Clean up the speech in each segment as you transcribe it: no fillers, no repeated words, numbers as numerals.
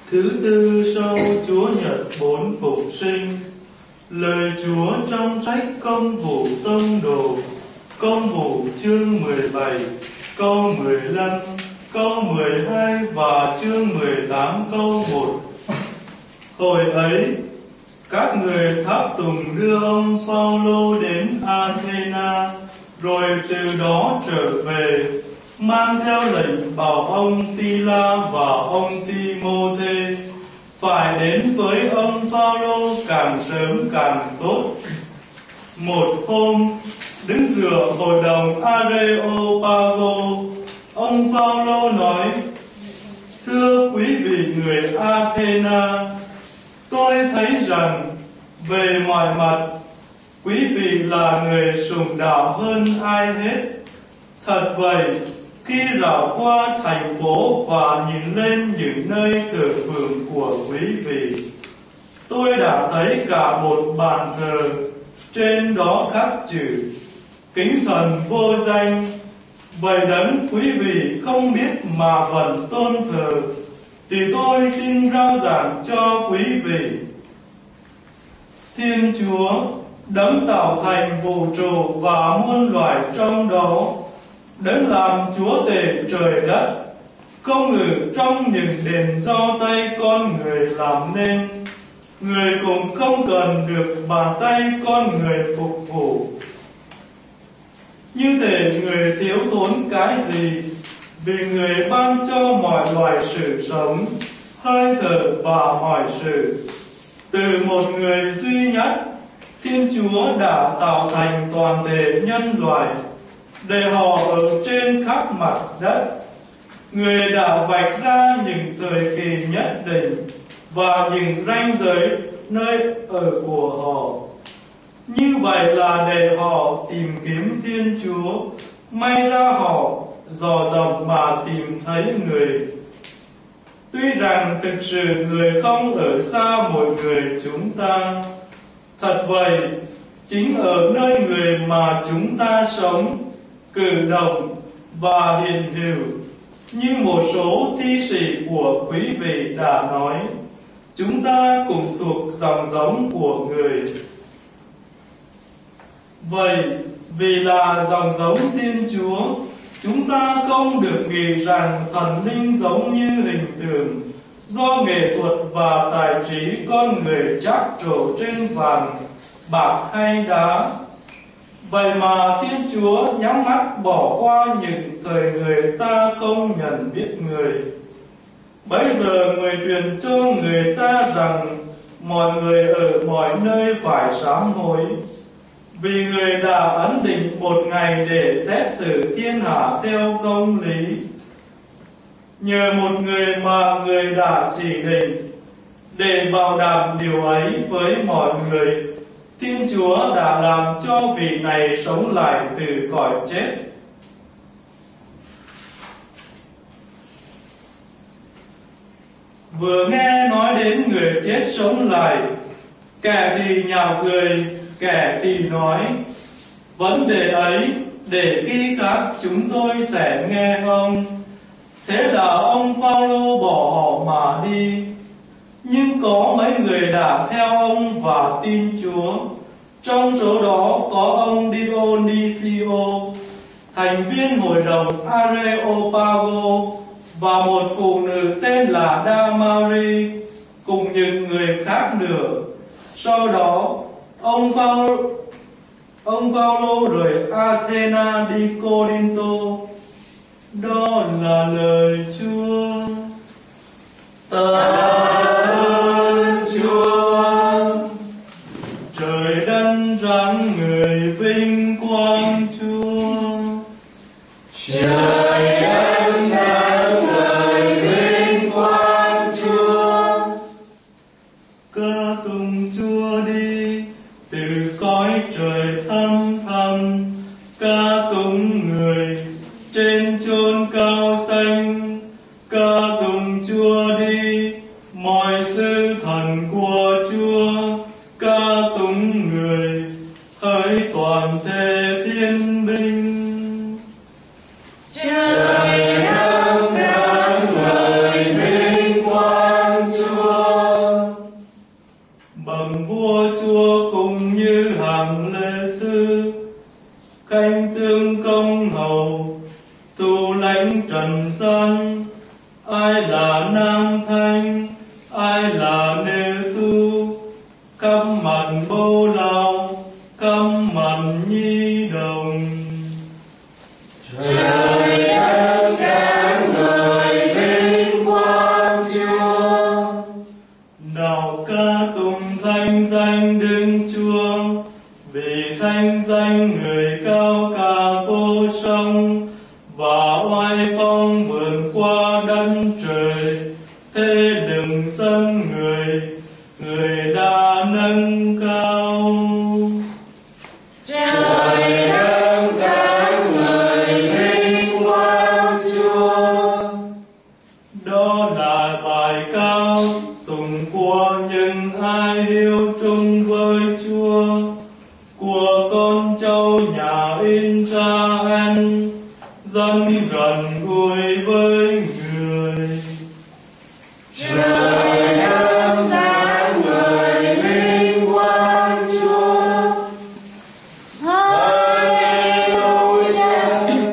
Thứ tư sau Chúa Nhật 4 phục sinh. Lời Chúa trong sách Công vụ Tông Đồ, Công vụ chương 17, câu 15, câu 12 và chương 18 câu 1. Hồi ấy, các người tháp tùng đưa ông Phao-lô đến Athena, rồi từ đó trở về, mang theo lệnh bảo ông Si-la và ông Ti-mô-thê phải đến với ông Phao-lô càng sớm càng tốt. Một hôm, đứng dựa hội đồng Areopago, ông Phao-lô nói: Thưa quý vị người Athena, tôi thấy rằng về mọi mặt, quý vị là người sùng đạo hơn ai hết. Thật vậy, khi rảo qua thành phố và nhìn lên những nơi thờ phượng của quý vị, tôi đã thấy cả một bàn thờ, trên đó khắc chữ Kính thần vô danh. Vậy đấng quý vị không biết mà vẫn tôn thờ, thì tôi xin rao giảng cho quý vị. Thiên Chúa, đấng tạo thành vũ trụ và muôn loài trong đó, đấng làm chúa tể trời đất, không ngự trong những đền do tay con người làm nên. Người cũng không cần được bàn tay con người phục vụ. Như thể người thiếu thốn cái gì, vì người ban cho mọi loài sự sống, hơi thở và mọi sự. Từ một người duy nhất, Thiên Chúa đã tạo thành toàn thể nhân loại, để họ ở trên khắp mặt đất. Người đã vạch ra những thời kỳ nhất định và những ranh giới nơi ở của họ. Như vậy là để họ tìm kiếm Thiên Chúa, may ra họ dò dẫm mà tìm thấy người. Tuy rằng thực sự người không ở xa mỗi người chúng ta, thật vậy, chính ở nơi người mà chúng ta sống, cử động và hiện hữu, như một số thi sĩ của quý vị đã nói, chúng ta cũng thuộc dòng giống của người. Vậy, vì là dòng giống Thiên Chúa, chúng ta không được nghĩ rằng thần linh giống như hình tượng do nghệ thuật và tài trí con người trắc trổ trên vàng, bạc hay đá. Vậy mà Thiên Chúa nhắm mắt bỏ qua những thời người ta không nhận biết người. Bây giờ người truyền cho người ta rằng mọi người ở mọi nơi phải sám hối, vì người đã ấn định một ngày để xét xử thiên hạ theo công lý. Nhờ một người mà người đã chỉ định, để bảo đảm điều ấy với mọi người, Thiên Chúa đã làm cho vị này sống lại từ cõi chết. Vừa nghe nói đến người chết sống lại, kẻ thì nhạo cười, kẻ thì nói: vấn đề ấy để khi khác chúng tôi sẽ nghe ông. Thế là ông Phao-lô bỏ họ mà đi. Nhưng có mấy người đã theo ông và tin Chúa. Trong số đó có ông Dionysio, thành viên hội đồng Areopago, và một phụ nữ tên là Damari, cùng những người khác nữa. Sau đó, ông Phao-lô rời Athena đi Cô-rinh-tô. Đó là lời Chúa. Tạ ơn Chúa. Trời đất ráng người vinh quang Chúa. Trời đất ráng người vinh quang Chúa. Ca tụng Chúa đi từ cõi trời thăm thẳm, ca tụng người trên chốn cao xanh. thanh, ai là nam thanh, ai là nữ tu, câm mặt bô lao, câm mặt nhi đồng. Trời đất sáng ngời vinh quang Chúa. Nào ca tụng thanh danh Đức Chúa, vì thanh danh người cao cả vô song và oai phong vượt qua đất trời. Thế đừng dân người đã nâng cao. Trời đất sáng ngời vinh quang Chúa. Đó là bài cao tụng của những ai hiếu trung với Chúa, của con cháu nhà Israel, dân gần gũi với người. Trời đất sáng ngời vinh quang Chúa. Hallelujah,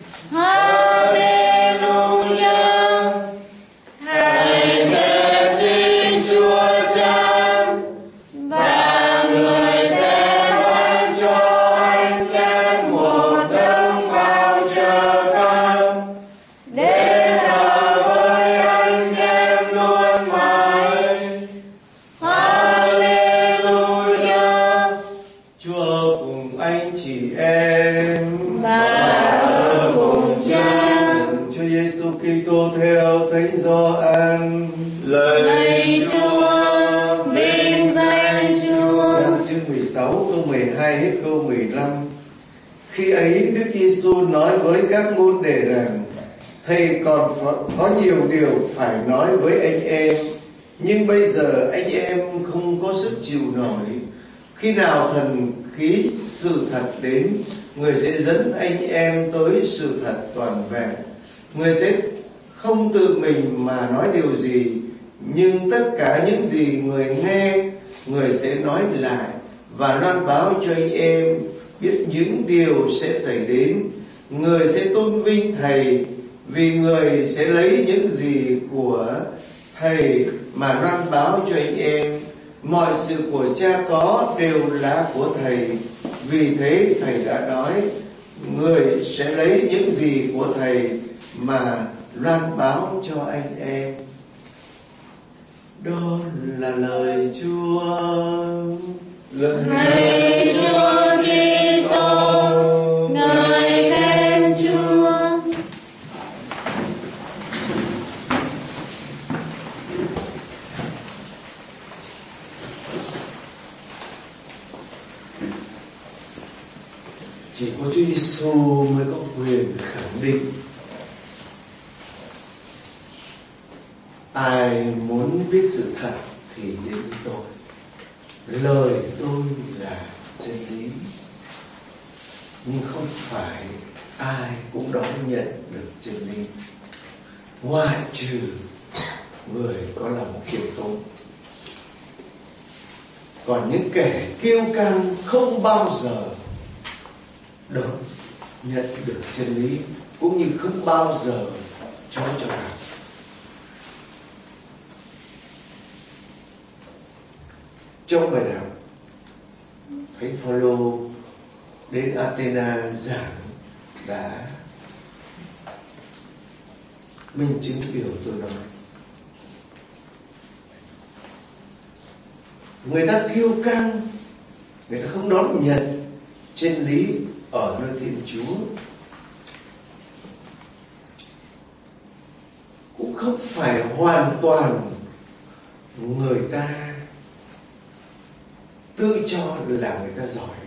Hallelujah. Hãy sẽ xin Chúa chăng và người sẽ ban cho anh em một đấng bao chờ căm, đến ở với anh em luôn mãi. Hallelujah. Chúa cùng anh chị em Và ở cùng Cha. Chúa Giêsu Kitô theo Thánh Gioan. Lạy Chúa, vinh danh Chúa. Chương 16 câu 12 hết câu 15. Khi ấy Đức Giêsu nói với các môn đệ rằng: Thầy còn có nhiều điều phải nói với anh em, nhưng bây giờ anh em không có sức chịu nổi. Khi nào thần khí sự thật đến, người sẽ dẫn anh em tới sự thật toàn vẹn. Người sẽ không tự mình mà nói điều gì, nhưng tất cả những gì người nghe, người sẽ nói lại và loan báo cho anh em biết những điều sẽ xảy đến. Người sẽ tôn vinh Thầy, vì người sẽ lấy những gì của Thầy mà loan báo cho anh em. Mọi sự của Cha có đều là của Thầy. Vì thế Thầy đã nói, người sẽ lấy những gì của Thầy mà loan báo cho anh em. Đó là lời Chúa. Lạy Chúa Kitô, ngợi khen Chúa. Chỉ có Chúa Giêsu mới có quyền khẳng định. Ai muốn biết sự thật thì đến tôi. Lời tôi là chân lý. Nhưng không phải ai cũng đón nhận được chân lý, ngoại trừ người có lòng khiêm tốn. Còn những kẻ kiêu căng không bao giờ được nhận được chân lý, cũng như không bao giờ cho rằng. Trong bài đọc, Thánh Phaolô đến Athena giảng đã minh chứng điều tôi nói. Người ta kiêu căng, người ta không đón nhận chân lý ở nơi Thiên Chúa, cũng không phải hoàn toàn người ta tự cho là người ta giỏi.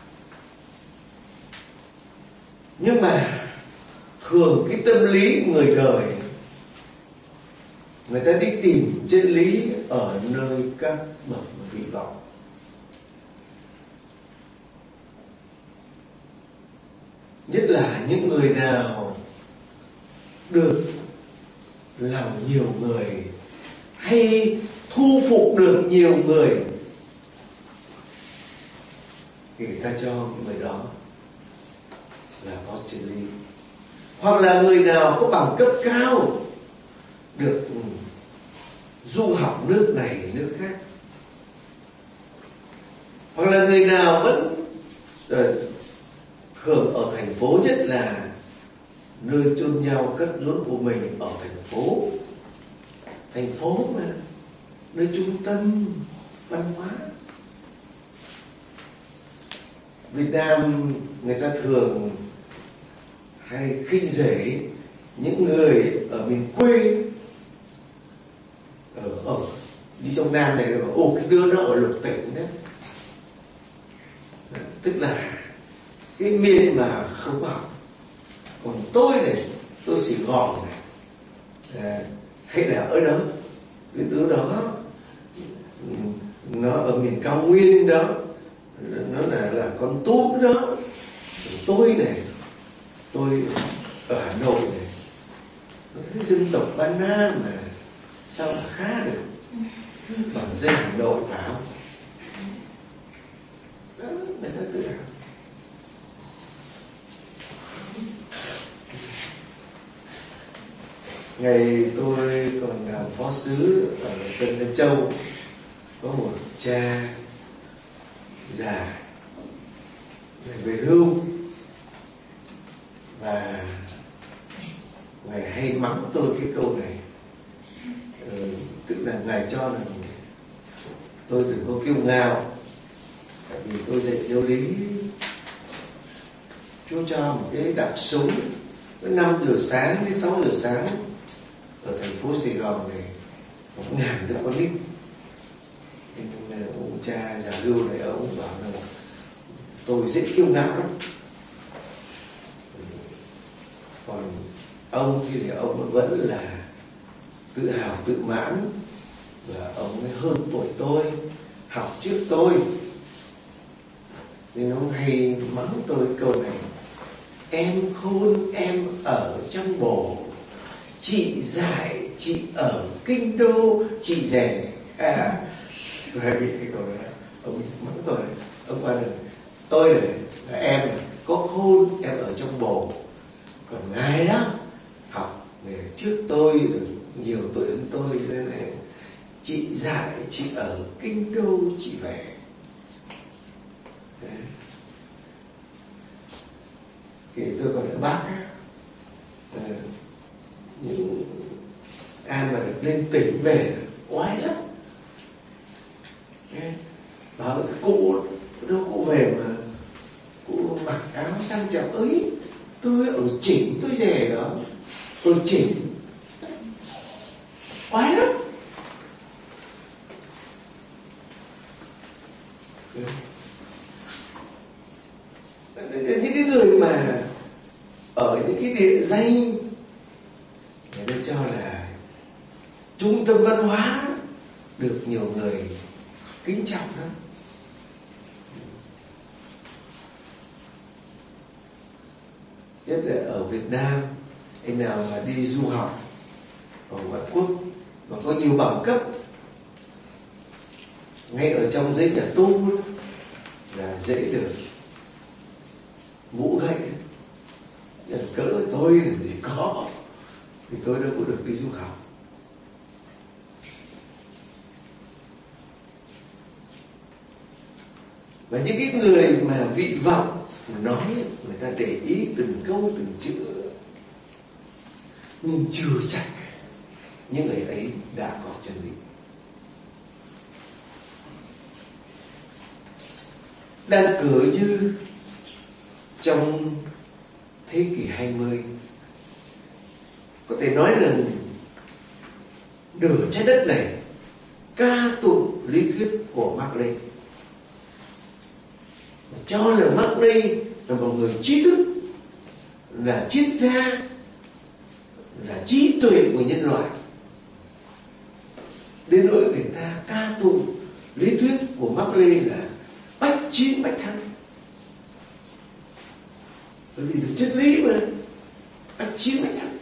Nhưng mà thường cái tâm lý người đời, người ta đi tìm chân lý ở nơi các bậc vị vọng. Nhất là những người nào được lòng nhiều người, hay thu phục được nhiều người, thì người ta cho người đó là có chân lý. hoặc là người nào có bằng cấp cao được du học nước này nước khác, hoặc là người nào vẫn thường ở thành phố, nhất là nơi chôn nhau cất rốn của mình ở thành phố mà nơi trung tâm văn hóa. Việt Nam người ta thường hay khinh rể những người ở miền quê, ở đi trong Nam này, ồ cái đứa nó ở Lục Tỉnh đấy, tức là cái miền mà không học. Còn tôi này, tôi Sài Gòn này, hay là ở đó, cái đứa đó nó ở miền cao nguyên đó, nó là con Túp đó. Tôi này, tôi ở Hà Nội này, nó thấy dân tộc Ban Nam mà sao là khá được bằng dân Hà Nội phải không? Đó, người ta tự hào. Ngày tôi còn làm phó sứ ở Tân Gia Châu, có một cha già về hưu, và ngài hay mắng tôi cái câu này, tức là ngài cho là tôi đừng có kiêu ngạo, tại vì tôi dạy giáo lý, Chúa cho một cái đặc súng 5 giờ sáng đến 6 giờ sáng ở thành phố Sài Gòn này 1.000 đứa con nít. Ông cha già hưu này ông bảo là tôi dễ kiêu ngạo lắm. Còn ông thì ông vẫn là tự hào tự mãn, và ông ấy hơn tuổi tôi, học trước tôi, nên ông hay mắng tôi câu này: em khôn em ở trong bồ, chị dại chị ở kinh đô, chị rẻ. Tôi hay bị cái câu đó, ông mắng tôi, ông qua đời. Tôi này là em có khôn em ở trong bồ, còn ngài đó học trước tôi nhiều tuổi hơn tôi, nên là chị dại chị ở kinh đô, chị về. Đấy. Thì tôi còn ở Bắc á, những ai mà được lên tỉnh về oái lắm. Bảo cụ đâu cụ về mà cụ mặc áo sang trọng ấy, tôi ở chỉnh tôi về đó, tôi chỉnh oái lắm. Những cái người mà ở những cái địa danh người ta cho là trung tâm văn hóa được nhiều người kính trọng lắm. Nhất là ở Việt Nam, anh nào mà đi du học ở ngoại quốc mà có nhiều bằng cấp, ngay ở trong giấy nhà tu là dễ được ngũ gậy. Cỡ tôi thì có, thì tôi đâu có được đi du học. Và những cái người mà vị vọng nói, người ta để ý từng câu từng chữ, nhưng chưa chắc những người ấy đã có chân lý. Đang cử như trong thế kỷ 20, có thể nói rằng nửa trái đất này ca tụng lý thuyết của Mác Lênin, cho là Mác Lênin là một người trí thức, là triết gia, là trí tuệ của nhân loại, đến nỗi người ta ca tụng lý thuyết của Mác Lênin là bách chiến bách thắng. Bởi vì là triết lý mà, bách chiến bách thắng.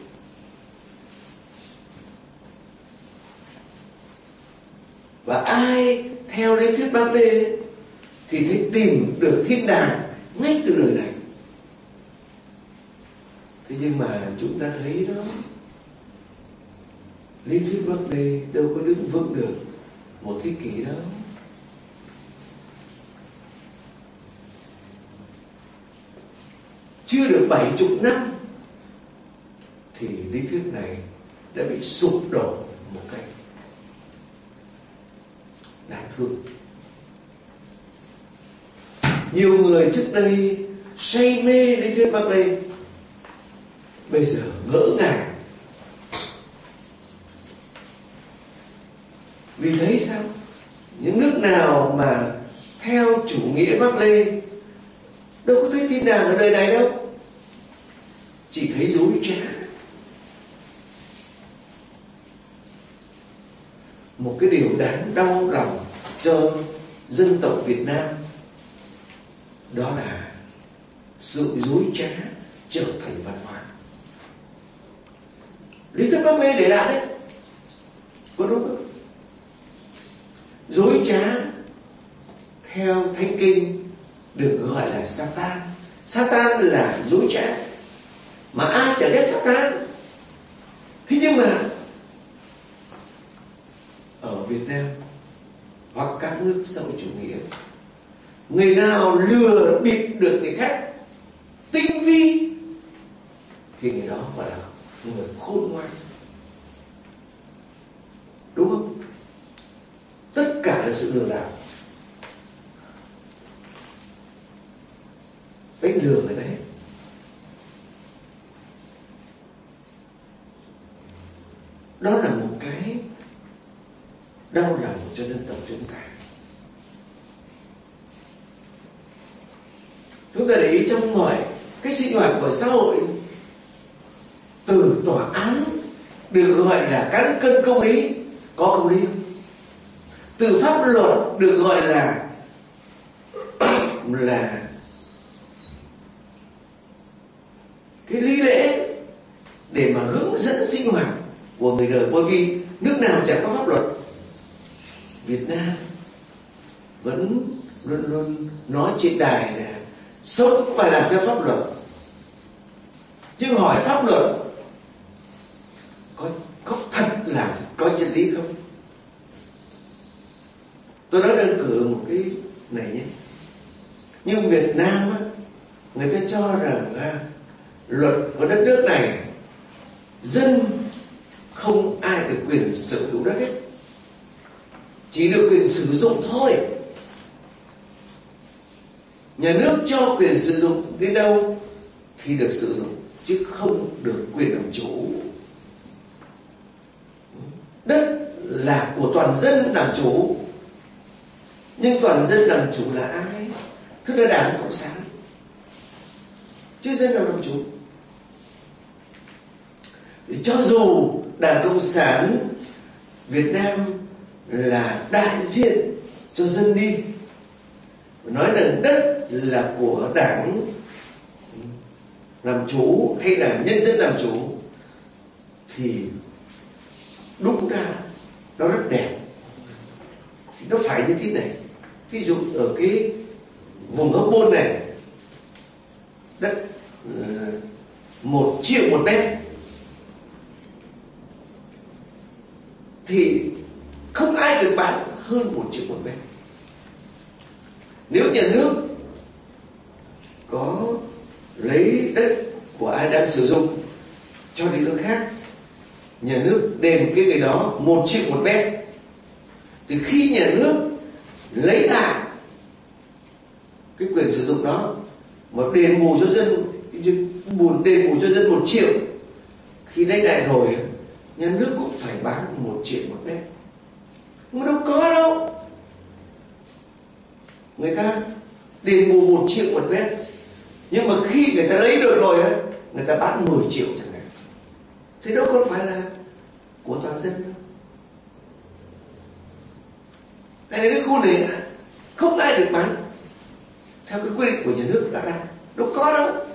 Và ai theo lý thuyết Mác Lênin thì thấy tìm được thiên đàng ngay từ đời này. Thế Nhưng mà chúng ta thấy đó, lý thuyết Bắc Lê đâu có đứng vững được một thế kỷ đâu. Chưa được 70 năm thì lý thuyết này đã bị sụp đổ một cách đáng thương. Nhiều người trước đây say mê lý thuyết Bắc Lê bây giờ ngỡ ngàng. Vì thấy sao? Những nước nào mà theo chủ nghĩa Mác Lê đâu có thấy thiên đàng ở đời này đâu, chỉ thấy dối trá. Một cái điều đáng đau lòng cho dân tộc Việt Nam đó là sự dối trá trở thành văn hóa. Lý thuyết Mác Lê để lại đấy, có đúng không? Dối trá theo Thánh Kinh được gọi là Satan. Satan là dối trá, mà ai chẳng ghét Satan. Thế nhưng mà ở Việt Nam hoặc các nước xã hội chủ nghĩa, người nào lừa bịp được người khác tinh vi thì người đó gọi là người khôn ngoan, đúng không? Tất cả là sự lừa đảo, đánh lừa người ta hết. Đó là một cái đau lòng cho dân tộc chúng ta. Chúng ta để ý trong mọi cái sinh hoạt của xã hội, từ tòa án được gọi là cán cân công lý, có công lý không? Từ pháp luật được gọi là cái lý lẽ để mà hướng dẫn sinh hoạt của người đời. Bởi vì nước nào chẳng có pháp luật, Việt Nam vẫn luôn luôn nói trên đài là sống phải làm theo pháp luật. Nhưng hỏi pháp luật có thật là có chân lý không? Tôi nói đơn cử một cái này nhé. Nhưng Việt Nam á, người ta cho rằng luật của đất nước này dân không ai được quyền sở hữu đất hết, chỉ được quyền sử dụng thôi. Nhà nước cho quyền sử dụng đến đâu thì được sử dụng, chứ không được quyền làm chủ. Đất là của toàn dân làm chủ. Nhưng toàn dân làm chủ là ai? Tức là Đảng Cộng sản, chứ dân nào làm chủ. Cho dù Đảng Cộng sản Việt Nam là đại diện cho dân đi, nói rằng đất là của Đảng làm chủ hay là nhân dân làm chủ, thì đúng ra nó rất đẹp. Thì nó phải như thế này. Ví dụ ở cái vùng Hóc Môn này, đất 1 triệu một mét, thì không ai được bán hơn 1 triệu một mét. Nếu nhà nước có lấy đất của ai đang sử dụng cho đi nước khác, nhà nước đền cái người đó 1 triệu một mét, thì khi nhà nước lấy lại cái quyền sử dụng đó mà đền bù cho dân, đền bù cho dân 1 triệu, khi lấy lại rồi nhà nước cũng phải bán 1 triệu một mét. Mà đâu có đâu. Người ta đền bù 1 triệu một mét, nhưng mà khi người ta lấy được rồi ấy, người ta bán 10 triệu chẳng hạn. Thế đâu có phải là của toàn dân đâu. Hay là cái khu này không ai được bán theo cái quy định của nhà nước đã ra, đâu có đâu.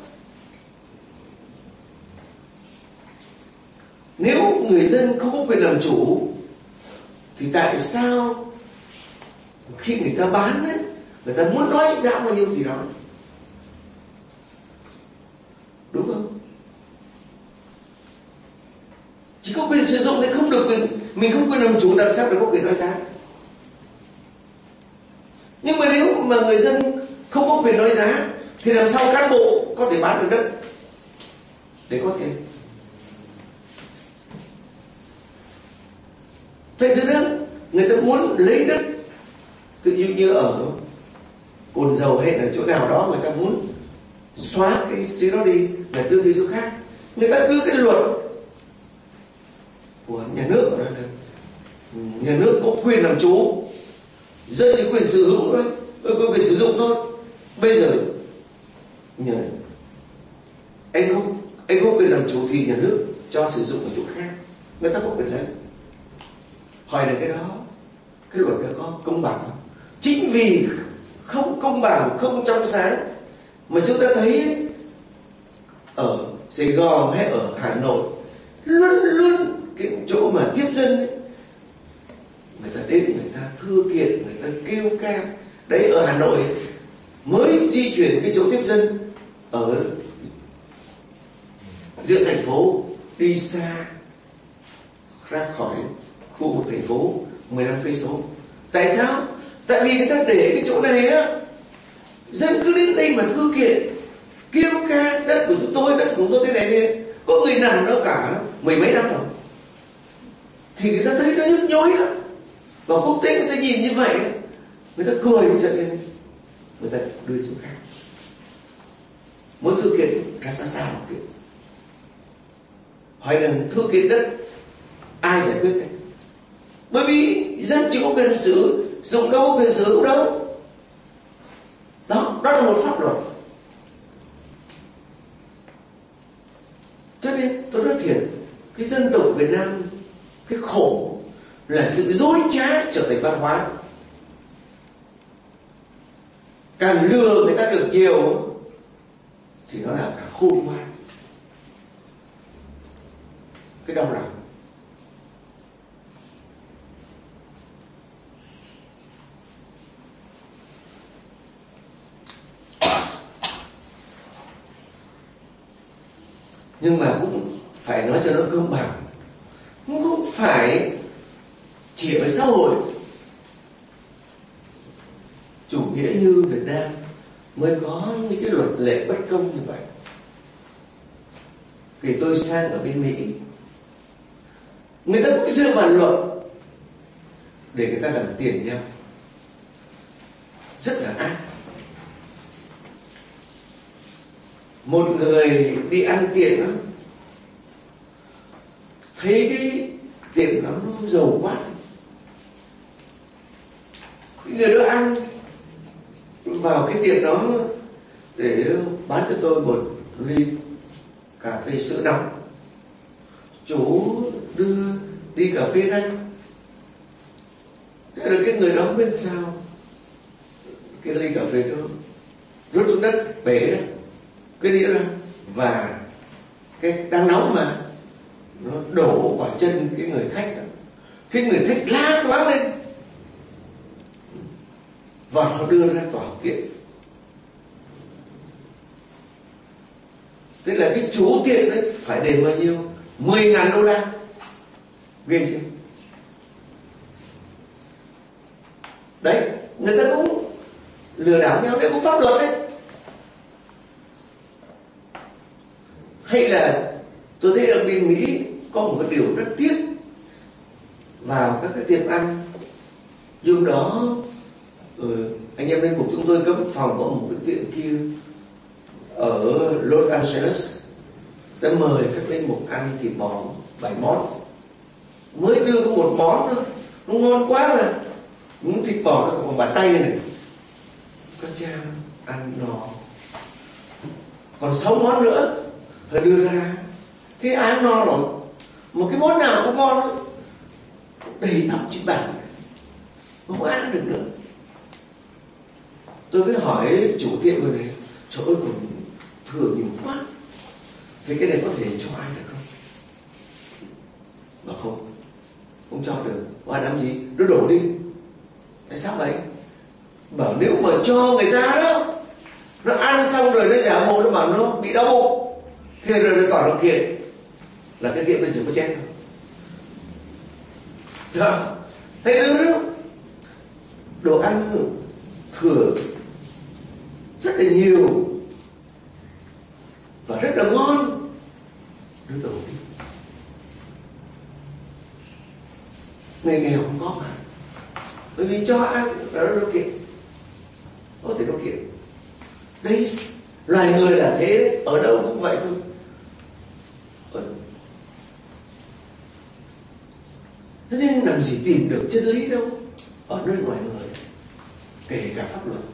Nếu người dân không có quyền làm chủ thì tại sao khi người ta bán ấy, người ta muốn nói giá bao nhiêu thì đó, đúng không? Chỉ có quyền sử dụng thì không được quyền, mình không quyền làm chủ, làm sao để có quyền nói giá. Nhưng mà nếu mà người dân không có quyền nói giá thì làm sao cán bộ có thể bán được đất để có tiền? Thế thứ đó, người ta muốn lấy đất, tự nhiên như ở Cồn Dầu hay là chỗ nào đó người ta muốn xóa cái xí đó đi để đưa đi chỗ khác, người ta đưa cái luật của nhà nước ở đây. Nhà nước có quyền làm chủ, dân thì quyền sở hữu thôi, có quyền sử dụng thôi. Bây giờ anh không quyền làm chủ thì nhà nước cho sử dụng ở chỗ khác, người ta có quyền lấy. Hỏi là cái đó, cái luật đó có công bằng không? Chính vì không công bằng, không trong sáng mà chúng ta thấy ở Sài Gòn hay ở Hà Nội luôn luôn cái chỗ mà tiếp dân ấy, người ta đến, người ta thưa kiện, người ta kêu ca. Đấy, ở Hà Nội mới di chuyển cái chỗ tiếp dân ở giữa thành phố đi xa ra khỏi khu vực thành phố 15 cây số. Tại sao? Tại vì người ta để cái chỗ này á, dân cứ đến đây mà thưa kiện, kêu ca đất của chúng tôi thế này đi. Có người nằm đó cả mười mấy năm rồi, thì người ta thấy nó nhức nhối lắm. Và quốc tế người ta nhìn như vậy, người ta cười cho nên người ta đưa chỗ khác. Muốn thưa kiện ra xa một kiện. Hỏi rằng thưa kiện đất ai giải quyết đấy? Bởi vì dân chỉ có quyền sử dụng đâu, quyền sở hữu đâu. Đó là một pháp luật. Cho nên tôi nói thiệt, cái dân tộc Việt Nam, cái khổ là sự dối trá trở thành văn hóa. Càng lừa người ta được nhiều thì nó là cả khôn ngoan. Cái đau lòng. Nhưng mà cũng phải nói cho nó công bằng. Cũng không phải chỉ ở xã hội chủ nghĩa như Việt Nam mới có những cái luật lệ bất công như vậy. Khi tôi sang ở bên Mỹ, người ta cũng dựa vào luật để người ta làm tiền nhau, rất là ác. Một người đi ăn tiệm lắm, thấy cái tiệm nó giàu quá, cái người đó ăn vào cái tiệm đó để bán cho tôi một ly cà phê sữa nóng. Chú đưa đi cà phê ra, thế là cái người đó bên sau cái ly cà phê đó rút xuống đất, bể ra cái đĩa ra, và cái đang nóng mà nó đổ vào chân cái người khách đó. Cái người khách la toáng lên và nó đưa ra tòa kiện. Thế là cái chủ tiệm đấy phải đền bao nhiêu? $10,000. Ghê chưa? Đấy, người ta cũng lừa đảo nhau, đấy cũng pháp luật đấy. Hay là tôi thấy ở bên Mỹ có một cái điều rất tiếc, vào các cái tiệm ăn hôm đó anh em bên cục chúng tôi cấm phòng có một cái tiệm kia ở Los Angeles đã mời các linh mục ăn thịt bò 7 món, mới đưa có một món thôi, nó ngon quá mà, muốn thịt bò nó còn bàn tay này, các cha ăn no, còn 6 món nữa phải đưa ra, thế ai ăn no rồi, một cái món nào cũng ngon đó, đầy ắp trên bàn, không ăn được nữa. Tôi mới hỏi chủ tiệm người này, trời ơi còn thừa nhiều quá, thế cái này có thể cho ai được không? Bảo không cho được. Ai làm gì? Nó đổ đi. Tại sao vậy? Bảo nếu mà cho người ta đó, nó ăn xong rồi nó giả bộ, nó bảo nó bị đau bụng, thế rồi nó tỏ nó kiện là cái tiệm này chỉ có chết thôi. Đó. Thấy ư, đồ ăn thừa rất là nhiều và rất là ngon, đưa đồ đi. Người nghèo không có mà, bởi vì cho ăn đó là điều kiện, có thể điều kiện. Đây loài người là thế đấy, ở đâu cũng vậy thôi. Thế nên làm gì tìm được chân lý đâu ở nơi ngoài người, kể cả pháp luật.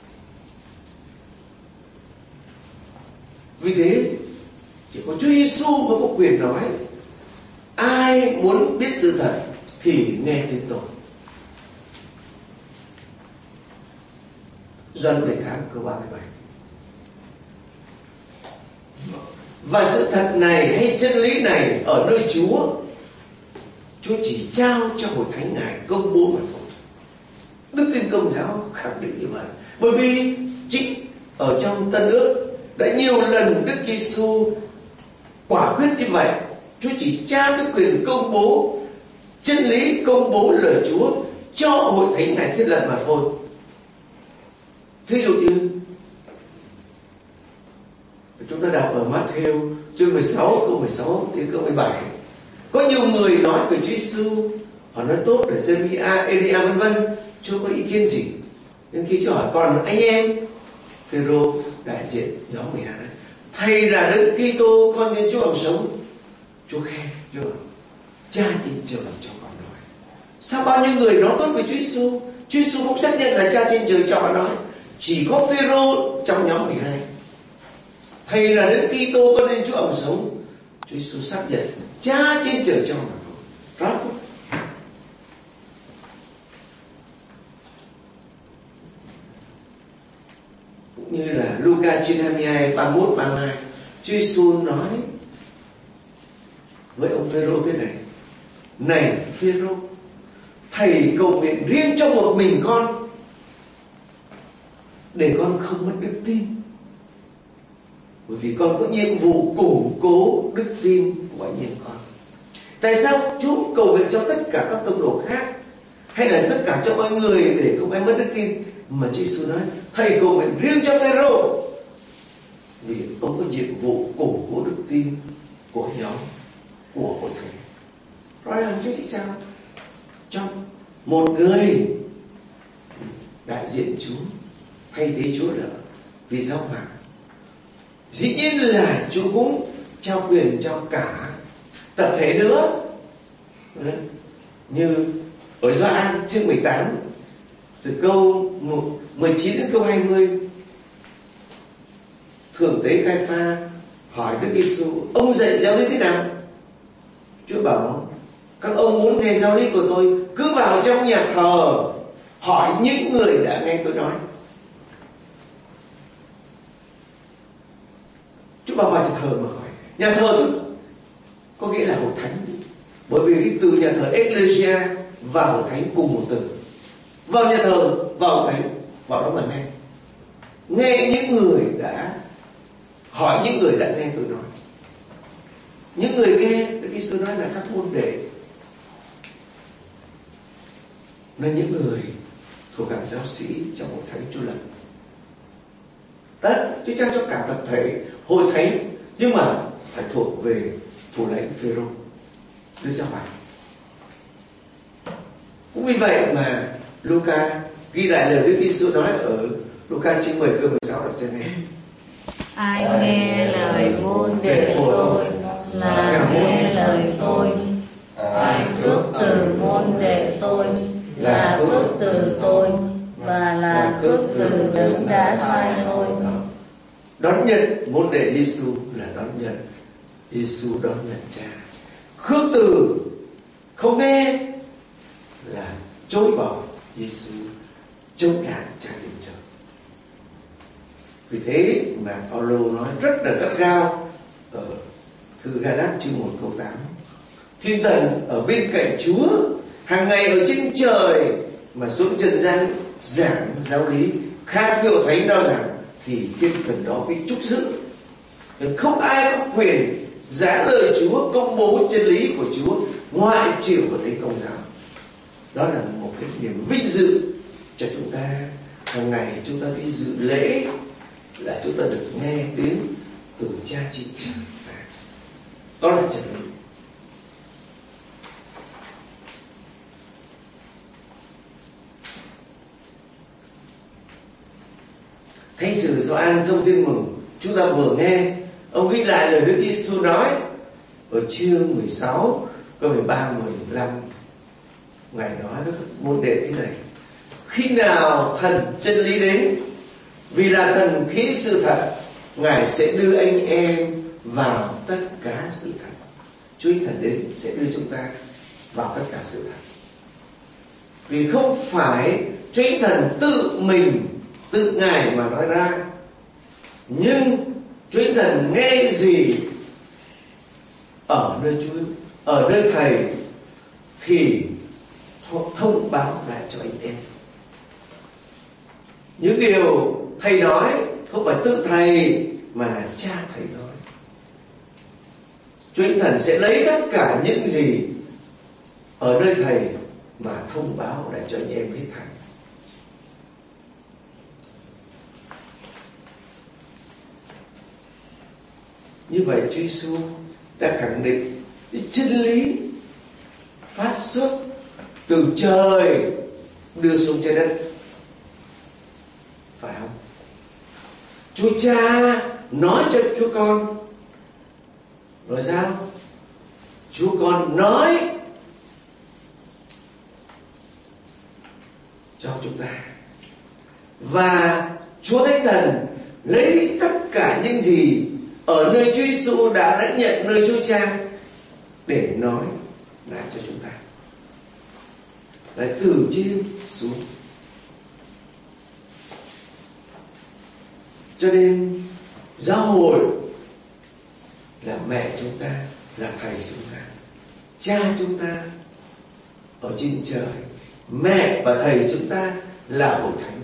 Vì thế chỉ có Chúa Giêsu mới có quyền nói ai muốn biết sự thật thì nghe tiếng tôi. Gioan 18 câu 37. Và sự thật này hay chân lý này ở nơi Chúa chỉ trao cho hội thánh Ngài công bố mà thôi. Đức Tin Công giáo khẳng định như vậy. Bởi vì chính ở trong Tân Ước đã nhiều lần Đức Giêsu quả quyết như vậy. Chúa chỉ trao cái quyền công bố chân lý, công bố lời Chúa cho hội thánh này thiết lập mà thôi. Thí dụ như chúng ta đọc ở Matthew chương 16 câu 16 đến câu 17, có nhiều người nói về Chúa Giêsu, họ nói tốt là Jeremia, Elia vân vân, chưa có ý kiến gì. Nhưng khi Chúa hỏi còn anh em, Phêrô đại diện nhóm 12 này, thầy là Đức Kitô, con Thiên Chúa hằng sống. Chúa khen, Chúa bảo, Cha trên trời cho con nói. Sao bao nhiêu người nói tốt về Chúa Giêsu, Chúa Giêsu cũng xác nhận là Cha trên trời cho con nói. Chỉ có Phêrô trong nhóm 12, thầy là Đức Kitô, con Thiên Chúa hằng sống. Chúa Giêsu xác nhận Cha trên trời cho mà thôi. Rõ không? Cũng như là Luca chương 22 31 32, Chúa Giêsu nói với ông Phêrô thế này: này Phêrô, thầy cầu nguyện riêng cho một mình con để con không mất đức tin, bởi vì con có nhiệm vụ củng cố đức tin của anh em con. Tại sao Chúa cầu nguyện cho tất cả các tông đồ khác hay là tất cả cho mọi người để không ai mất đức tin, mà Chúa Giêsu nói thầy cầu nguyện riêng cho Phêrô vì ông có nhiệm vụ củng cố đức tin của nhóm, của hội thánh. Rõ ràng Chúa chỉ sao trong một người đại diện Chúa, thay thế Chúa là vì giáo hoàng. Dĩ nhiên là Chúa cũng trao quyền cho cả tập thể nữa. Như ở Gioan chương 18 từ câu 19 đến câu 20, thượng tế Cai-pha hỏi Đức Giêsu: ông dạy giáo lý thế nào? Chúa bảo: các ông muốn nghe giáo lý của tôi, cứ vào trong nhà thờ hỏi những người đã nghe tôi nói. Chúa bảo vào nhà thờ mà hỏi. Nhà thờ có nghĩa là hội thánh, bởi vì từ nhà thờ Ecclesia và hội thánh cùng một từ. Vào nhà thờ, vào hội thánh, vào đó mà nghe. Nghe những người đã hỏi, những người đã nghe tôi nói. Những người nghe, Đức Giêsu nói là các môn đệ, là những người thuộc hàng giáo sĩ trong hội thánh Chúa lập. Đó, Chúa trao cho cả tập thể hội thánh, nhưng mà phải thuộc về thủ lãnh Phêrô, Đức Giáo Hoàng. Cũng vì vậy mà Luca ghi lại lời Đức Giêsu nói ở Luca chương 10 câu 16 đọc cho nghe: ai nghe lời môn đệ tôi là nghe lời tôi, ai phước từ môn đệ tôi là phước từ tôi, và là phước từ đấng đã sai tôi. Đón nhận môn đệ Giêsu là đón nhận Giêsu, đón nhận Cha. Khước từ không nghe là chối bỏ Giêsu, chống lại Cha trên trời. Vì thế mà Phaolô nói rất là gắt gao ở thư Ga-lát chương 1 câu 8: Thiên thần ở bên cạnh Chúa hàng ngày ở trên trời mà xuống trần gian giảng giáo lý khác hiệu thánh rao giảng, thì thiên thần đó bị trúc giữ. Không ai có quyền giảng lời Chúa, công bố chân lý của Chúa ngoại trừ của thánh Công giáo. Đó là một cái niềm vinh dự cho chúng ta. Hàng ngày chúng ta đi dự lễ là chúng ta được nghe tiếng từ Cha trên trời. Đó là chân lý. Thánh sử Gioan trong Tin Mừng chúng ta vừa nghe, ông ghi lại lời Đức Giêsu nói ở chương 16 câu 13 15. Ngài nói với các môn đệ thế này: khi nào thần chân lý đến, vì là thần khí sự thật, Ngài sẽ đưa anh em vào tất cả sự thật. Chúa Thần đến sẽ đưa chúng ta vào tất cả sự thật. Vì không phải Chúa Thần tự mình, tự Ngài mà nói ra, nhưng Chúa Thần nghe gì ở nơi Chúa, ở nơi Thầy thì thông báo lại cho anh em. Những điều Thầy nói không phải tự Thầy mà là Cha Thầy nói. Chúa Thần sẽ lấy tất cả những gì ở nơi Thầy mà thông báo lại cho anh em biết thành. Như vậy Chúa Giêsu đã khẳng định cái chân lý phát xuất từ trời đưa xuống trái đất, phải không? Chúa Cha nói cho Chúa Con, rồi sao? Chúa Con nói cho chúng ta, và Chúa Thánh Thần lấy tất cả những gì ở nơi Chúa Giêsu đã lãnh nhận nơi Chúa Cha để nói lại cho chúng ta, lại từ trên xuống. Cho nên giáo hội là mẹ chúng ta, là Thầy chúng ta, Cha chúng ta ở trên trời. Mẹ và Thầy chúng ta là Hội Thánh,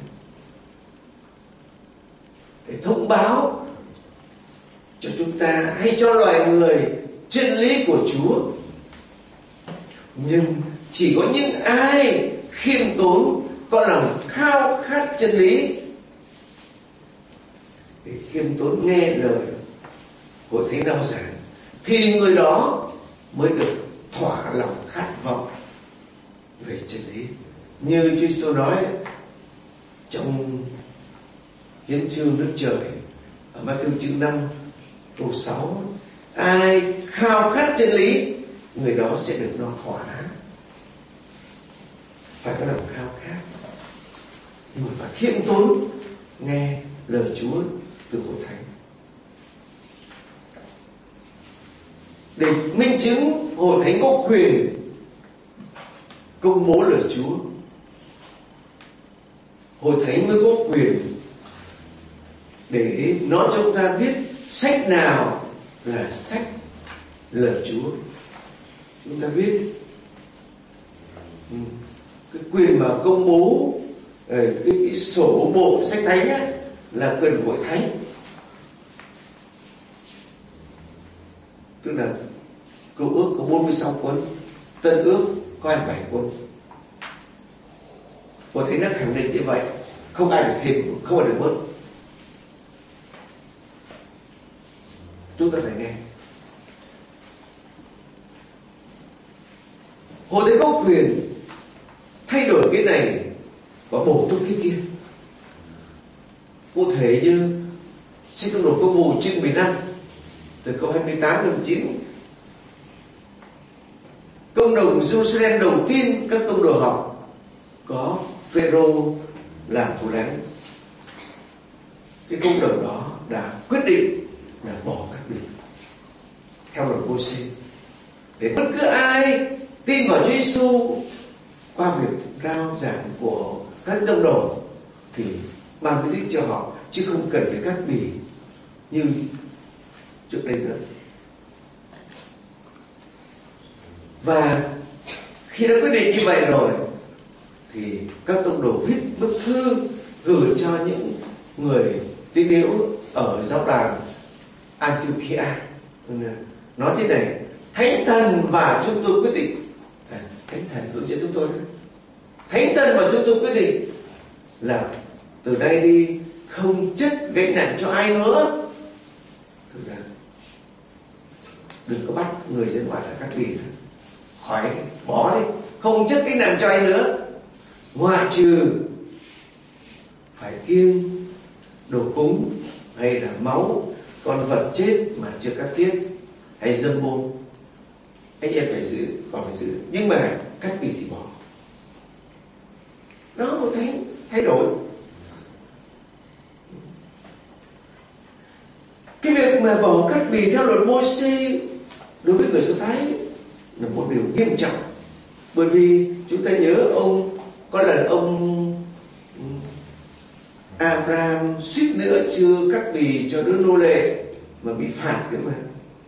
để thông báo cho chúng ta hay cho loài người chân lý của Chúa. Nhưng chỉ có những ai khiêm tốn, có lòng khao khát chân lý, để khiêm tốn nghe lời của Thánh Đạo Giảng, thì người đó mới được thỏa lòng khát vọng về chân lý. Như Chúa Giêsu nói trong hiến chương Đức Trời ở Ma-thi-ơ chương 5 câu 6: ai khao khát chân lý, người đó sẽ được no thỏa. Phải có lòng khao khát, nhưng mà phải khiêm tốn nghe lời Chúa từ Hội Thánh. Để minh chứng Hội Thánh có quyền công bố lời Chúa, Hội Thánh mới có quyền để nói cho chúng ta biết sách nào là sách lời Chúa. Chúng ta biết cái quyền mà công bố cái sổ bộ sách thánh ấy, là quyền của Hội Thánh. Tức là Cựu Ước có 46 cuốn, Tân Ước có 27 cuốn. Hội Thánh đã khẳng định như vậy, không ai được thêm, không ai được bớt. Chúng ta phải nghe. Hội Thánh có quyền thay đổi cái này và bổ túc cái kia. Cụ thể như sách Công đồ Công vụ chương 15 từ câu 28 đến 9. Công đồng Jerusalem đầu tiên các tông đồ học có Phêrô làm thủ lãnh. Cái công đồng đó đã quyết định là bỏ các biển theo luật Mô-sê, để bất cứ ai tin vào Chúa Giêsu qua việc rao giảng của các tông đồ thì ban cái thích cho họ, chứ không cần phải cắt bì như trước đây nữa. Và khi đã quyết định như vậy rồi thì các tông đồ viết bức thư gửi cho những người tín hữu ở giáo đoàn Antiochia, nói thế này: Thánh Thần và chúng tôi quyết định. Thánh Thần hướng dẫn chúng tôi đấy. Thánh Thần mà chúng tôi quyết định là từ nay đi không chất gánh nặng cho ai nữa. Thực ra đừng có bắt người dân ngoài phải cắt bì nữa, khỏi bỏ đi, không chất gánh nặng cho ai nữa, ngoại trừ phải kiêng đồ cúng hay là máu con vật chết mà chưa cắt tiết hay dâm môn. Anh em phải giữ, còn phải giữ, nhưng mà cắt bì thì bỏ. Đó một thay đổi. Cái việc mà bỏ cắt bì theo luật Mô-xê đối với người Do Thái là một điều nghiêm trọng. Bởi vì chúng ta nhớ có lần ông Abraham suýt nữa chưa cắt bì cho đứa nô lệ mà bị phạt nữa mà.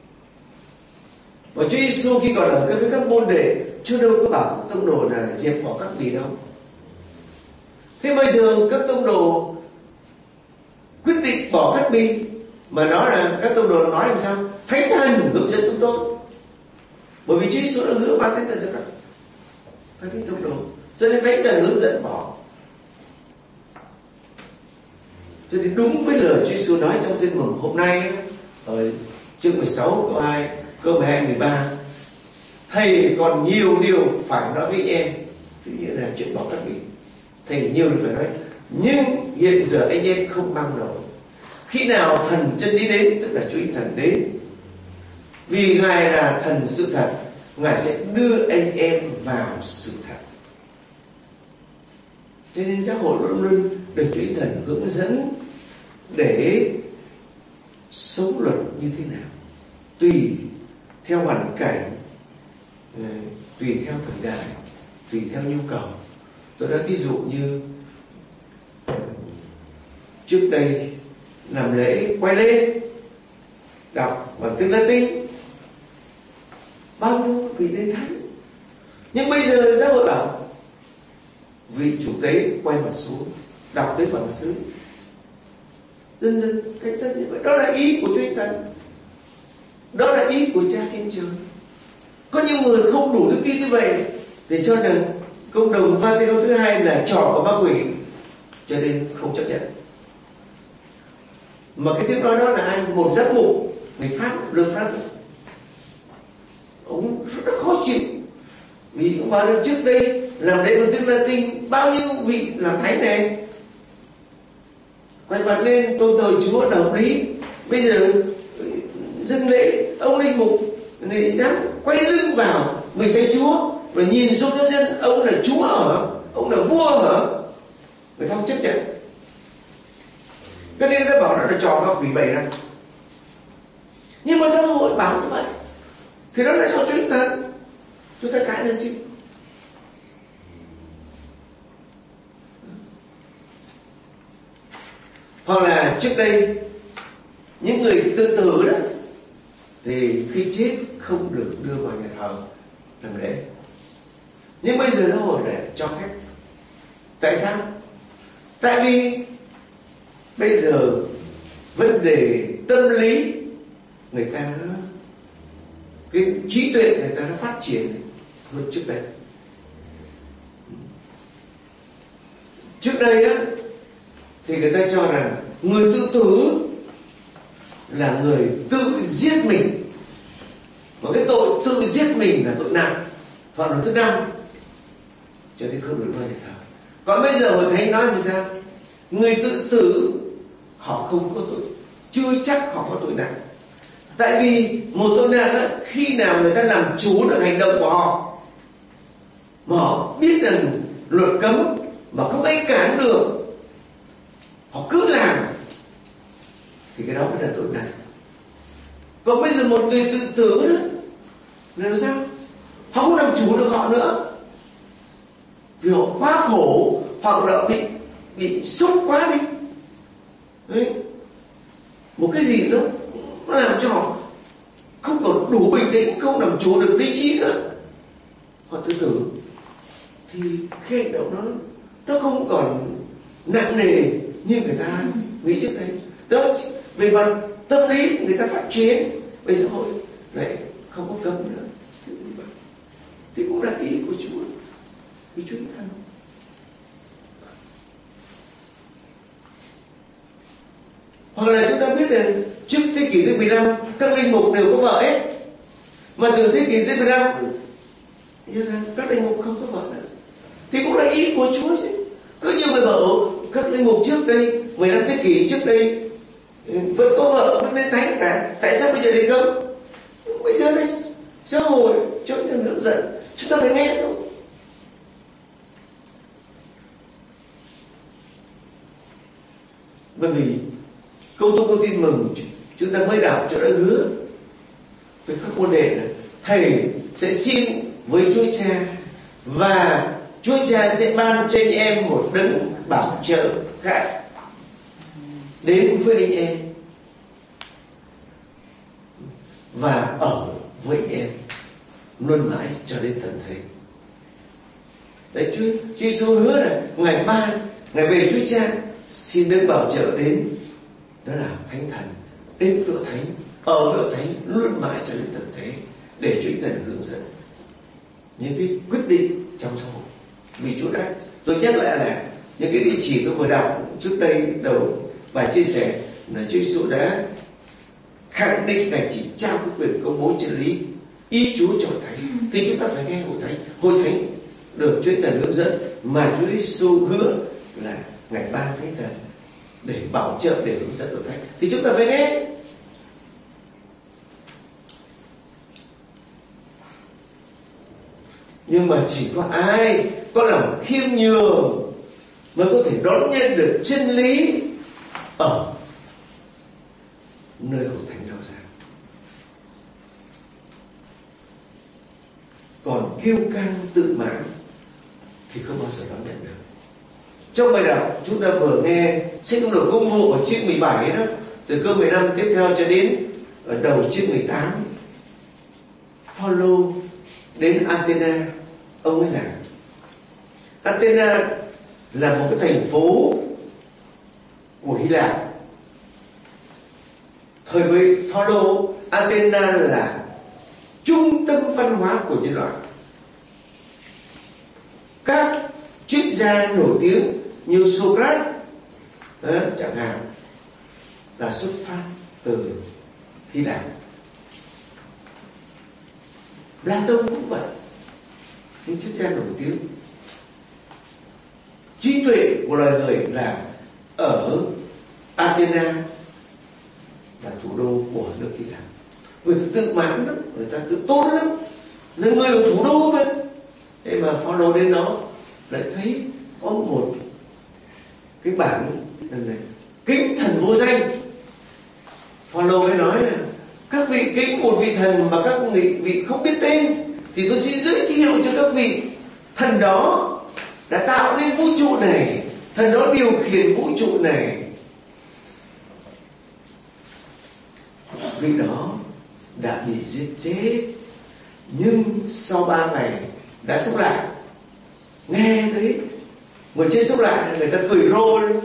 Và Chúa Giêsu khi còn ở với các môn đệ, Chúa đâu có bảo các tông đồ là dẹp bỏ cắt bì đâu. Thế bây giờ các tông đồ quyết định bỏ cắt bì, mà nói là các tông đồ nói làm sao? Thánh Thần hướng dẫn chúng tôi. Bởi vì Chúa Giêsu đã hứa ban Thánh Thần cho các tông đồ, cho nên Thánh Thần hướng dẫn bỏ. Cho nên đúng với lời Chúa Giêsu nói trong Tin Mừng hôm nay ở chương 16 câu 2, câu 12, 13, thầy còn nhiều điều phải nói với em. Tự nhiên là chuyện bỏ cắt bì, thầy nhiều điều phải nói, nhưng hiện giờ anh em không mang nổi. Khi nào thần chân đi đến, tức là Chúa Thần đến, vì Ngài là thần sự thật, Ngài sẽ đưa anh em vào sự thật. Cho nên giáo hội luôn luôn được Chúa Thần hướng dẫn để sống luật như thế nào, tùy theo hoàn cảnh, tùy theo thời đại, tùy theo nhu cầu. Tôi đã ví dụ như trước đây làm lễ quay lên đọc bằng tiếng Latin, bao nhiêu vị đến thánh. Nhưng bây giờ giáo hội bảo vị chủ tế quay mặt xuống đọc tới bằng sứ, dần dần cách tất như vậy. Đó là ý của Chúa Thần, đó là ý của Cha trên trời. Có những người không đủ đức tin như vậy thì cho rằng Cộng đồng Vatican thứ hai là trò của ma quỷ, cho nên không chấp nhận. Mà cái tiếng nói đó là ai? Một giám mục người Pháp, luật Pháp, ông rất khó chịu, vì ông bảo là trước đây làm lễ bằng tiếng Latin, bao nhiêu vị làm thánh này quay mặt lên tôn thờ Chúa là hợp lý. Bây giờ dâng lễ, ông linh mục này dám quay lưng vào mình thấy Chúa và nhìn xuống cho dân, ông là Chúa hả? Ông là vua hả? Người ta không chấp nhận. Cho nên người ta bảo nó là trò ma quỷ bày ra. Nhưng mà giáo hội bảo như vậy thì đó là do chúng ta cãi lên chứ. Hoặc là trước đây những người tự tử đó thì khi chết không được đưa vào nhà thờ làm lễ. Nhưng bây giờ giáo hội để cho phép. Tại sao? Tại vì bây giờ vấn đề tâm lý người ta cái trí tuệ người ta nó phát triển hơn trước đây. Trước đây á thì người ta cho rằng người tự tử là người tự giết mình, và cái tội tự giết mình là tội nặng, hoặc là thứ năm, cho nên không được nói để thờ. Còn bây giờ Hội Thánh nói làm sao? Người tự tử họ không có tội, chưa chắc họ có tội nặng. Tại vì một tội nặng á, khi nào người ta làm chủ được hành động của họ, mà họ biết rằng luật cấm mà không ai cản được, họ cứ làm, thì cái đó mới là tội nặng. Còn bây giờ một người tự tử đó là làm sao? Họ không làm chủ được họ nữa, vì họ quá khổ, hoặc là bị sốc quá đi. Đấy. Một cái gì đó nó làm cho họ không còn đủ bình tĩnh, không làm chủ được lý trí nữa, họ tự tử. Thì cái hành động nó không còn nặng nề như người ta nghĩ trước đây. Đó, về mặt tâm lý người ta phát triển, bây giờ hội lại không có cấm nữa, thì cũng là ý của Chúa, vì Chúa Thần. Hoặc là chúng ta biết là trước thế kỷ thứ 15 các linh mục đều có vợ hết, mà từ thế kỷ thứ 15 các linh mục không có vợ nữa, thì cũng là ý của Chúa chứ. Cứ như người bảo các linh mục trước đây 15 thế kỷ trước đây vẫn có vợ vẫn nên thánh cả, tại sao bây giờ thì không? Bây giờ đấy xã hội cho chúng ta hướng dẫn, chúng ta phải nghe thôi. Bởi vì câu tôi có tin mừng chúng ta mới đọc cho đã hứa với các môn đệ là thầy sẽ xin với Chúa Cha, và Chúa Cha sẽ ban cho anh em một đấng bảo trợ khác đến với anh em và ở với anh em luôn mãi cho đến tận thế. Đấy, Chúa Giêsu hứa là ngày ban, ngày về Chúa Cha xin đấng bảo trợ đến, đó là Thánh Thần, đến với hội thánh, ở với hội thánh luôn mãi cho đến tận thế, để chúng ta hướng dẫn những cái quyết định trong xã hội. Vì Chúa đã, tôi nhắc lại là những cái địa chỉ tôi vừa đọc trước đây đầu bài chia sẻ là Chúa Giêsu đã khẳng định Ngài chỉ trao cái quyền công bố chân lý ý Chúa cho hội thánh, thì chúng ta phải nghe hội thánh được Chúa Thần hướng dẫn, mà Chúa Giêsu hứa là Ngài ban Thánh Thần để bảo trợ, để hướng dẫn hội thánh, thì chúng ta phải nghe. Nhưng mà chỉ có ai có lòng khiêm nhường mới có thể đón nhận được chân lý ở nơi hội thánh đó ra. Còn kiêu căng tự mãn thì không bao giờ đón nhận được. Trong bài đọc chúng ta vừa nghe sách Công đồ Công vụ ở chương 17 đó, từ câu 15 tiếp theo cho đến ở đầu chương 18, Phaolô đến Athena. Ông ấy giảng Athena là một cái thành phố của Hy Lạp. Thời với Phaolô, Athena là trung tâm văn hóa của nhân loại. Các triết gia nổi tiếng như Socrates chẳng hạn là xuất phát từ Hy Lạp. Plato cũng vậy, những triết gia nổi tiếng. Trí tuệ của loài người là ở Athena, là thủ đô của nước Hy Lạp. Người ta tự mãn lắm, người ta tự tôn lắm, là người ở thủ đô mà. Thế mà Phaolô đến đó lại thấy có một cái bảng này, kính thần vô danh. Phaolô mới nói là các vị kính một vị thần mà các vị không biết tên, thì tôi xin giới thiệu cho các vị thần đó đã tạo nên vũ trụ này, thần đó điều khiển vũ trụ này. Vị đó đã bị giết chết, nhưng sau 3 ngày đã sống lại. Nghe thấy người chết sống lại, người ta cười rô lên.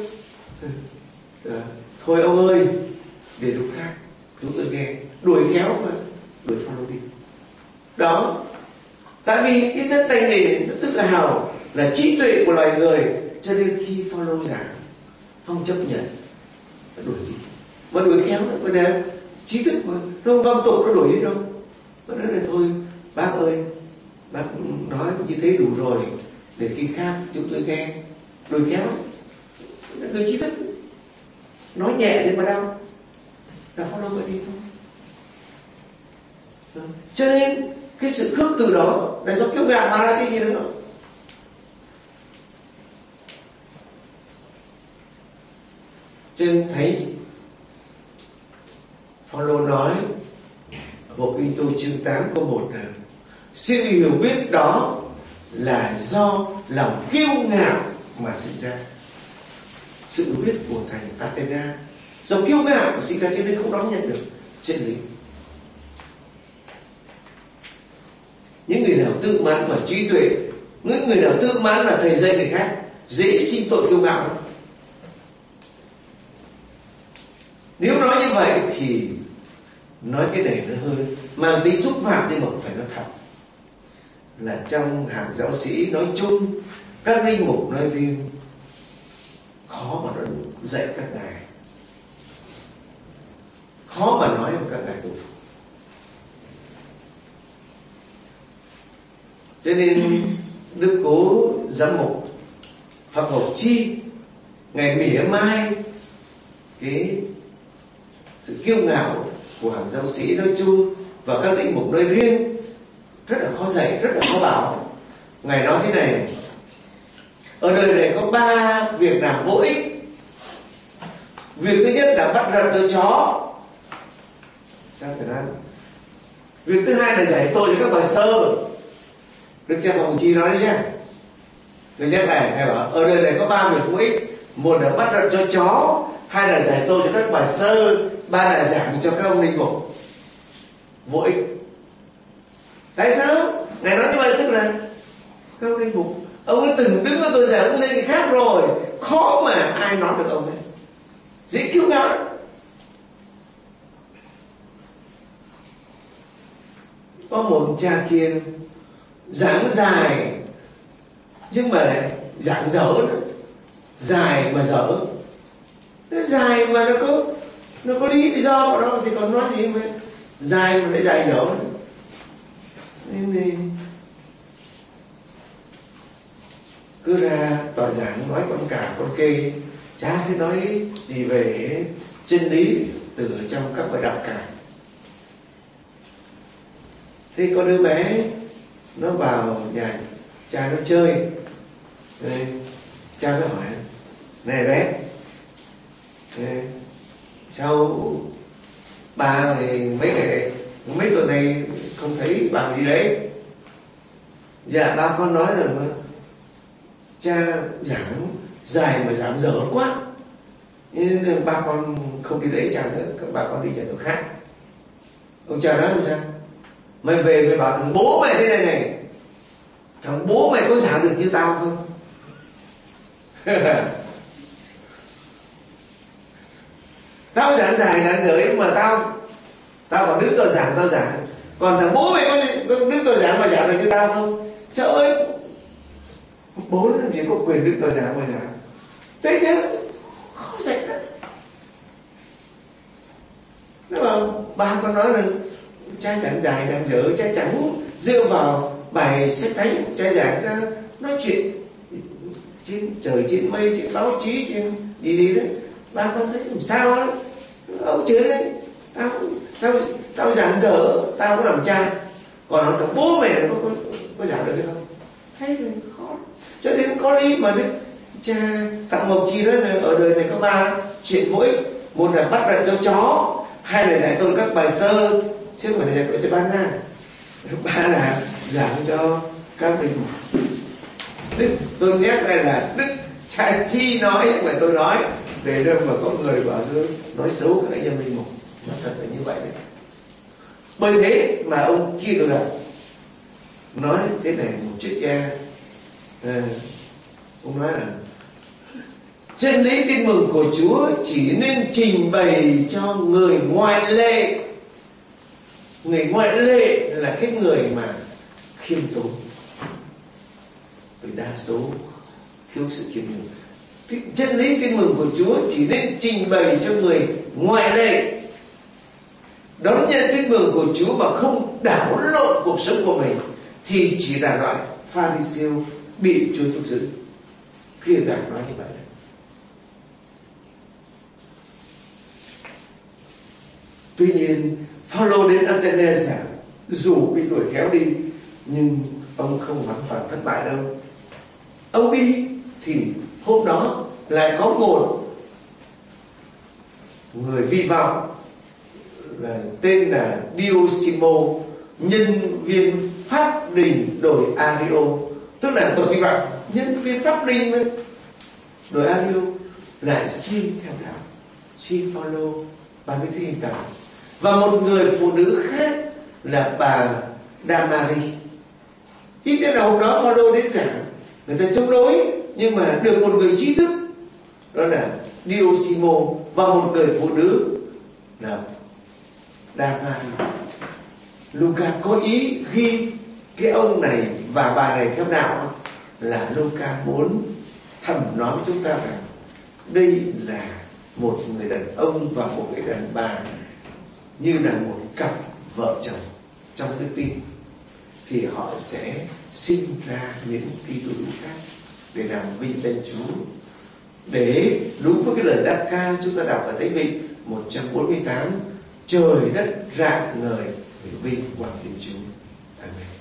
Thôi ông ơi, để lúc khác chúng tôi nghe. Đuổi khéo mà, đuổi Phaolô đi. Đó, tại vì cái dân tanh này nó tự hào là trí tuệ của loài người, cho nên khi Phaolô giảng không chấp nhận, nó đuổi đi. Mà đuổi khéo nữa, vấn đề trí thức mà không vâng tục nó đuổi đi đâu. Nó nói là thôi bác ơi, bác nói như thế đủ rồi, để khi khác chúng tôi nghe. Đuổi khéo là người trí thức, nói nhẹ thế mà đau, là Phaolô phải đi thôi. Cho nên cái sự khước từ đó là do kiêu ngạo mà ra chứ gì nữa. Cho nên thấy Phaolô nói Bộ Kinh Tô chương 8 câu 1 là sự hiểu biết đó là do lòng kiêu ngạo mà sinh ra. Sự hiểu biết của thành Athena do kiêu ngạo mà sinh ra, cho nên không đón nhận được chân lý. Những người nào tự mãn và trí tuệ, những người nào tự mãn là thầy dạy người khác, dễ sinh tội kiêu ngạo lắm. Nếu nói như vậy thì nói cái này nó hơi mang tính xúc phạm, nhưng mà phải nói thật là trong hàng giáo sĩ nói chung, các linh mục nói riêng, khó mà nó dạy các ngài. khó mà nói với các ngài tổ phụ. Cho nên Đức Cố Giám mục Phạm Ngọc Chi ngài mỉa mai cái sự kiêu ngạo của hàng giáo sĩ nói chung và các linh mục nói riêng, rất là khó dạy, rất là khó bảo. Ngài nói thế này: ở đời này có 3 việc làm vô ích. Việc thứ nhất là bắt rận cho chó. Sao phải nói? Việc thứ hai là giải tội cho các bà sơ. Đức cha Phạm Ngọc Chi nói đấy nhá. Tôi nhắc này, ngài bảo ở đời này có 3 việc vô ích. Một là bắt rận cho chó, hai là giải tội cho các bà sơ, ba là giảng cho các ông linh mục. Vô ích. Tại sao? Ngài nói như vậy tức là các ông linh mục, ông ấy từng đứng ở tôi giảng cũng cái khác rồi, khó mà ai nói được ông ấy, dễ kiêu ngạo lắm. Có một cha kia giảng dài nhưng mà lại giảng dở nữa. Dài mà dở, nó dài mà nó có lý do của nó thì còn nói gì mà dài mà lại dài dở nữa. Nên cứ ra tòa giảng nói con cả con kê, chả thấy nói gì về chân lý từ trong các bài đọc cả. Thế có đứa bé nó vào nhà cha nó chơi, cha nó hỏi: này bé, sao bà thì mấy tuần này không thấy bà gì đấy? Dạ ba con nói rằng cha giảng dài mà giảng dở quá, nên ba con không đi đấy cha nữa, các bà con đi nhà tổ khác. Ông cha nói làm sao? Mày về mày bảo thằng bố mày thế này này, thằng bố mày có giảng được như tao không? Tao giảng dài giảng dở ấy mà tao bảo đứng tao giảng, còn thằng bố mày có đứng tao giảng mà giảng được như tao không? Trời ơi, bố nó chỉ có quyền đứng tao giảng mà giảng, thế chứ khó dạy lắm. Nếu mà ba con nói là cha giảng dài giảng dở, cha chẳng dựa vào bài sách thánh, cha giảng ra nói chuyện trên trời trên mây, trên báo chí, trên gì đấy, ba con thấy làm sao đó, ông chửi đấy, tao giảng dở, tao có làm cha, còn nó thằng bố mày có giảng được hay không? Thấy là khó. Cho nên có lý mà đức cha Phạm Ngọc Chi nói là ở đời này có 3 chuyện vô ích. Một là bắt rận cho chó, hai là giải tội các bà sơ, chứ không phải là giải tội cho ban na, ba là giảng cho các linh mục. Đức tôi nhắc đây là Đức cha Chi nói, nhưng mà tôi nói để đâu mà có người bảo tôi nói xấu các anh em linh mục, nó thật là như vậy đấy. Bởi thế mà ông kia tôi là nói thế này một triết gia, ông nói là chân lý tin mừng của Chúa chỉ nên trình bày cho người ngoại lệ. Người ngoại lệ là cái người mà khiêm tốn, vì đa số thiếu sự khiêm nhường. Chân lý tin mừng của Chúa chỉ nên trình bày cho người ngoại lệ đón nhận tin mừng của Chúa mà không đảo lộn cuộc sống của mình, thì chỉ là loại Pha-ri-siêu bị Chúa thúc giữ. Thiên Đàng nói như vậy. Tuy nhiên Phaolô đến Athene giảng, dù bị đuổi kéo đi nhưng ông không hoàn toàn thất bại đâu. Ông đi thì hôm đó lại có một người vi vọng tên là Diosimo, nhân viên pháp đình đồi Ario, tức là tội vi vọng nhân viên pháp đình đồi Ario, lại xin theo đạo, xin Phaolô ban cái hình tượng. Và một người phụ nữ khác là bà Damari. Ít nhất là hôm đó Phaolô đến giảng, người ta chống đối, nhưng mà được một người trí thức, đó là Diosimo, và một người phụ nữ là Damari. Luca có ý ghi cái ông này và bà này theo đạo là Luca muốn thầm nói với chúng ta rằng đây là một người đàn ông và một người đàn bà như là một cặp vợ chồng trong đức tin, thì họ sẽ sinh ra những Kitô hữu khác để làm vinh danh Chúa. Để đúng với cái lời đáp ca chúng ta đọc ở Thánh Vịnh 148, trời đất rạng ngời để vinh quang Thiên Chúa. Amen.